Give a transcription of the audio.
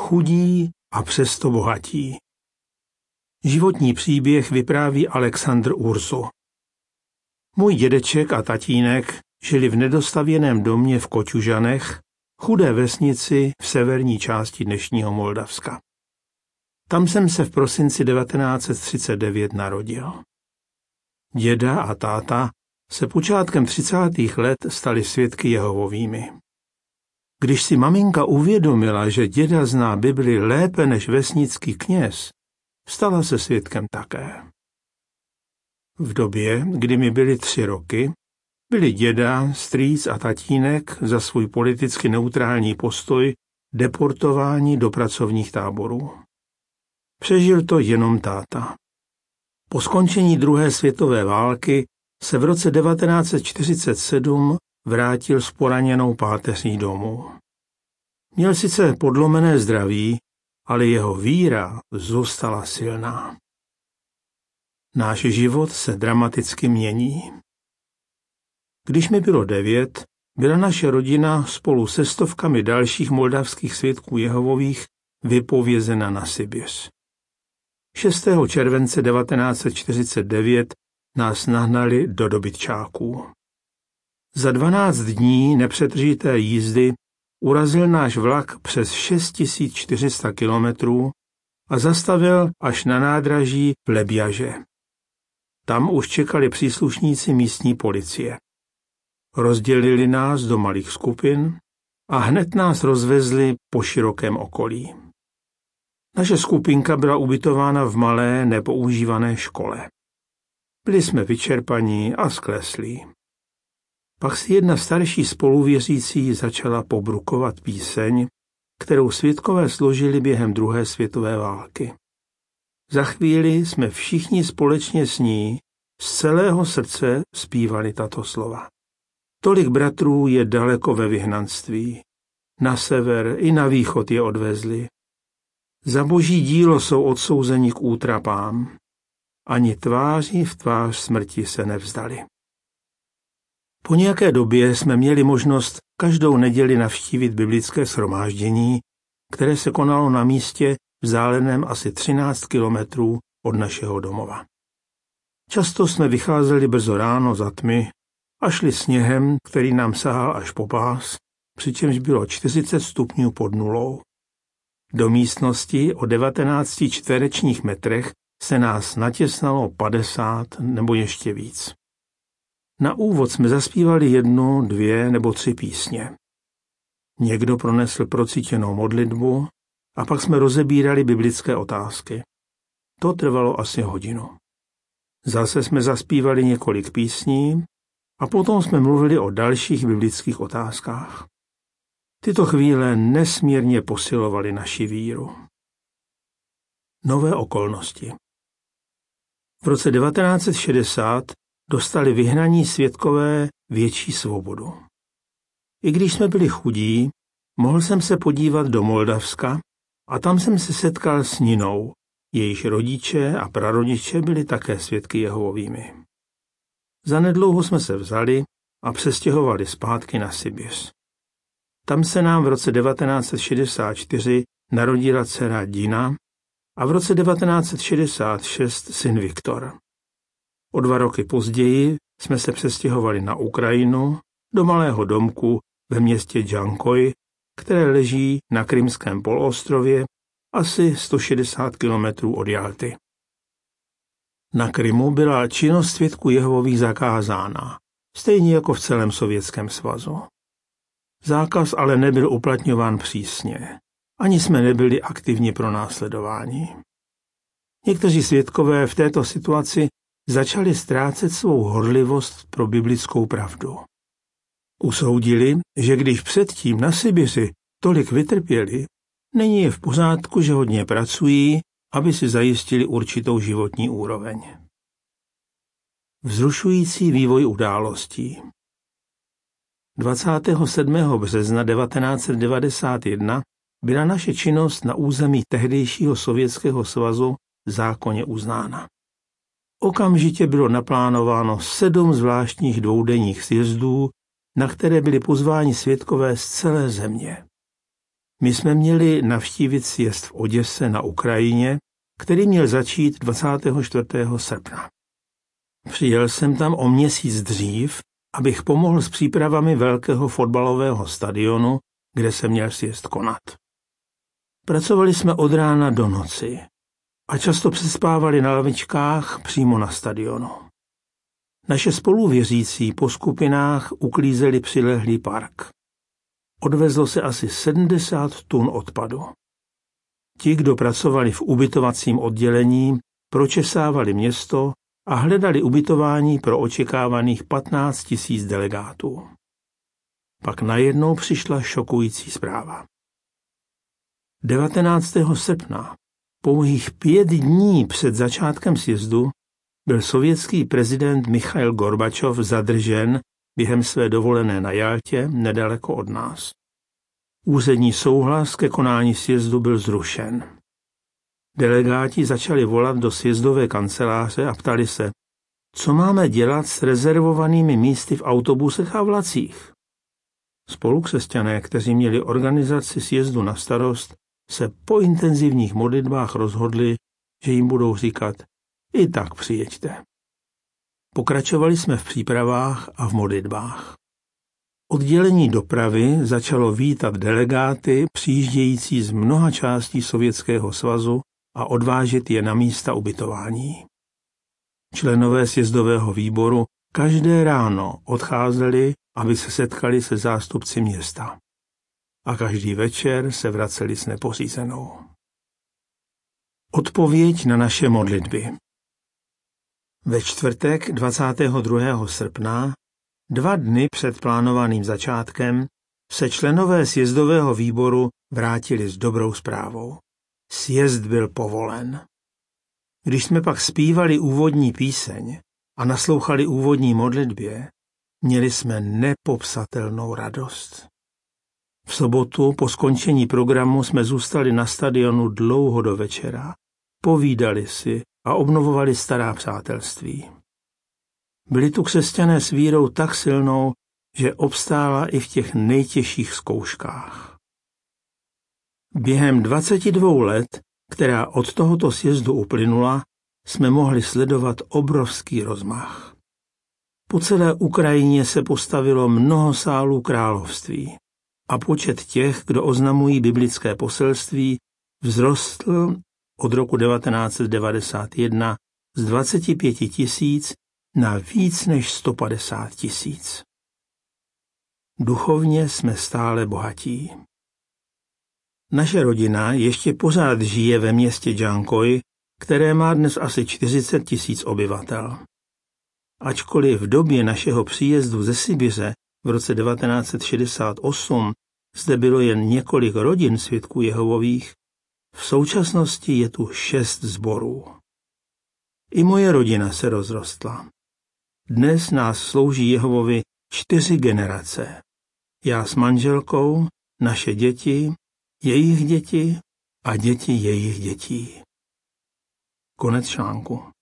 chudí a přesto bohatí. Životní příběh vypráví Alexandr Urso. Můj dědeček a tatínek žili v nedostavěném domě v Koťužanech, chudé vesnici v severní části dnešního Moldavska. Tam jsem se v prosinci 1939 narodil. Děda a táta se počátkem 30. let stali svědky Jehovovými. Když si maminka uvědomila, že děda zná Bibli lépe než vesnický kněz, stala se svědkem také. V době, kdy mi byly 3 roky, byli děda, strýc a tatínek za svůj politicky neutrální postoj deportováni do pracovních táborů. Přežil to jenom táta. Po skončení druhé světové války se v roce 1947 vrátil s poraněnou páteří domů. Měl sice podlomené zdraví, ale jeho víra zůstala silná. Náš život se dramaticky mění. Když mi bylo 9, byla naše rodina spolu se stovkami dalších moldavských svědků Jehovových vypovězena na Sibiř. 6. července 1949 nás nahnali do dobytčáků. Za 12 dní nepřetržité jízdy urazil náš vlak přes 6400 kilometrů a zastavil až na nádraží v Lebjaže. Tam už čekali příslušníci místní policie. Rozdělili nás do malých skupin a hned nás rozvezli po širokém okolí. Naše skupinka byla ubytována v malé, nepoužívané škole. Byli jsme vyčerpaní a skleslí. Pak si jedna starší spoluvěřící začala pobrukovat píseň, kterou svědkové složili během druhé světové války. Za chvíli jsme všichni společně s ní z celého srdce zpívali tato slova. Tolik bratrů je daleko ve vyhnanství. Na sever i na východ je odvezli. Za boží dílo jsou odsouzeni k útrapám. Ani tváří v tvář smrti se nevzdali. Po nějaké době jsme měli možnost každou neděli navštívit biblické shromáždění, které se konalo na místě vzdáleném asi 13 kilometrů od našeho domova. Často jsme vycházeli brzo ráno za tmy a šli sněhem, který nám sahal až po pás, přičemž bylo 40 stupňů pod nulou. Do místnosti o 19 čtverečních metrech se nás natěsnalo 50 nebo ještě víc. Na úvod jsme zaspívali 1, 2 nebo 3 písně. Někdo pronesl procítěnou modlitbu a pak jsme rozebírali biblické otázky. To trvalo asi hodinu. Zase jsme zaspívali několik písní a potom jsme mluvili o dalších biblických otázkách. Tyto chvíle nesmírně posilovaly naši víru. Nové okolnosti. V roce 1960 dostali vyhnaní svědkové větší svobodu. I když jsme byli chudí, mohl jsem se podívat do Moldavska a tam jsem se setkal s Ninou, jejíž rodiče a prarodiče byli také svědky Jehovovými. Zanedlouho jsme se vzali a přestěhovali zpátky na Sibiř. Tam se nám v roce 1964 narodila dcera Dina a v roce 1966 syn Viktor. O 2 roky později jsme se přestěhovali na Ukrajinu do malého domku ve městě Džankoj, které leží na Krymském poloostrově asi 160 kilometrů od Jalty. Na Krymu byla činnost svědků Jehovových zakázána, stejně jako v celém Sovětském svazu. Zákaz ale nebyl uplatňován přísně, ani jsme nebyli aktivně pronásledováni. Někteří svědkové v této situaci začali ztrácet svou horlivost pro biblickou pravdu. Usoudili, že když předtím na Sibiři tolik vytrpěli, není je v pořádku, že hodně pracují, aby si zajistili určitou životní úroveň. Vzrušující vývoj událostí. 27. března 1991 byla naše činnost na území tehdejšího Sovětského svazu zákonně uznána. Okamžitě bylo naplánováno 7 zvláštních dvoudenních sjezdů, na které byli pozváni svědkové z celé země. My jsme měli navštívit sjezd v Oděse na Ukrajině, který měl začít 24. srpna. Přijel jsem tam o měsíc dřív, abych pomohl s přípravami velkého fotbalového stadionu, kde se měl sjezd konat. Pracovali jsme od rána do noci a často přespávali na lavičkách přímo na stadionu. Naše spoluvěřící po skupinách uklízeli přilehlý park. Odvezlo se asi 70 tun odpadu. Ti, kdo pracovali v ubytovacím oddělení, pročesávali město a hledali ubytování pro očekávaných 15 000 delegátů. Pak najednou přišla šokující zpráva. 19. srpna, pouhých 5 dní před začátkem sjezdu, byl sovětský prezident Michail Gorbačov zadržen během své dovolené na Jaltě nedaleko od nás. Úřední souhlas ke konání sjezdu byl zrušen. Delegáti začali volat do sjezdové kanceláře a ptali se, co máme dělat s rezervovanými místy v autobusech a vlacích. Spolukřesťané, kteří měli organizaci sjezdu na starost, se po intenzivních modlitbách rozhodli, že jim budou říkat, i tak přijeďte. Pokračovali jsme v přípravách a v modlitbách. Oddělení dopravy začalo vítat delegáty přijíždějící z mnoha částí Sovětského svazu a odvážet je na místa ubytování. Členové sjezdového výboru každé ráno odcházeli, aby se setkali se zástupci města. A každý večer se vraceli s nepořízenou. Odpověď na naše modlitby. Ve čtvrtek 22. srpna, 2 dny před plánovaným začátkem, se členové sjezdového výboru vrátili s dobrou zprávou. Sjezd byl povolen. Když jsme pak zpívali úvodní píseň a naslouchali úvodní modlitbě, měli jsme nepopsatelnou radost. V sobotu po skončení programu jsme zůstali na stadionu dlouho do večera, povídali si a obnovovali stará přátelství. Byli tu křesťané s vírou tak silnou, že obstála i v těch nejtěžších zkouškách. Během 22 let, která od tohoto sjezdu uplynula, jsme mohli sledovat obrovský rozmach. Po celé Ukrajině se postavilo mnoho sálů království a počet těch, kdo oznamují biblické poselství, vzrostl od roku 1991 z 25 000 na víc než 150 000. Duchovně jsme stále bohatí. Naše rodina ještě pořád žije ve městě Džankoj, které má dnes asi 40 000 obyvatel. Ačkoliv v době našeho příjezdu ze Sibiře v roce 1968 zde bylo jen několik rodin svědků Jehovových, v současnosti je tu 6 sborů. I moje rodina se rozrostla. Dnes nás slouží Jehovovi 4 generace. Já s manželkou, naše děti, jejich děti a děti jejich dětí. Konec článku.